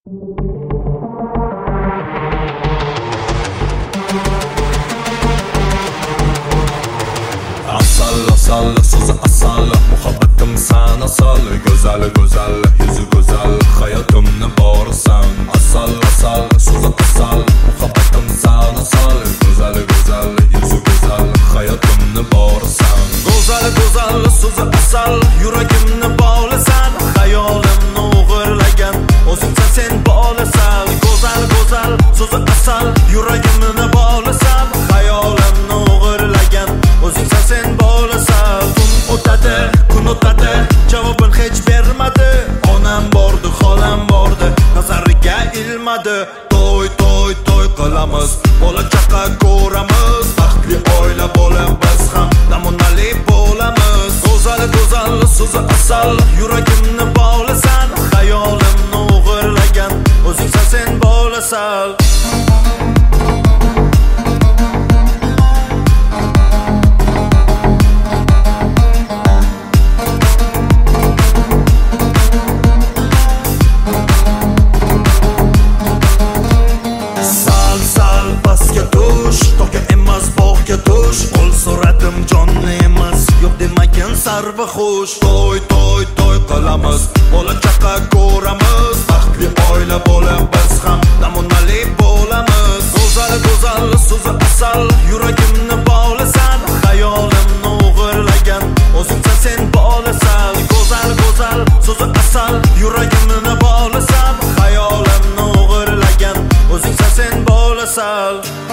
Asal, so'zi asal, muhabbatim san asal, go'zal, yuzi go'zal, hayotimni borisan. Asal, so'zi asal, muhabbatim san asal, go'zal, yuzi go'zal, hayotimni borisan. Go'zal, so'zi asal, yuragimni bog'lasan, hayolimni o'g'irlagan o'zingsan sen bolasan. Go'zal, so'zi asal, yuragimni bog'lasan, hayolimni o'g'irlagan o'zingsan sen bolasan. Kun o'tadi, javobin hech bermadi. Onam bordi, xolam bordi, nazariga ilmadi. To'y qilamiz, bola chaqa ko'ramiz, baxtli oila bo'lib biz ham namunali bo'lamiz. Go'zal, so'zi asal, yuragimni bog'lasan, hayolimni o'g'irlagan o'zingsan sen bolasan. Sarva xush, to'y qilamiz, bola chaqa ko'ramiz, baxtli oila bo'lib biz ham namunali bo'lamiz. Go'zal, so'zi asal, yuragimni bog'lasan, hayolimni o'g'irlagan o'zingsan sen bolasan. Go'zal, so'zi asal, yuragimni bog'lasan, hayolimni o'g'irlagan o'zingsan sen bolasan.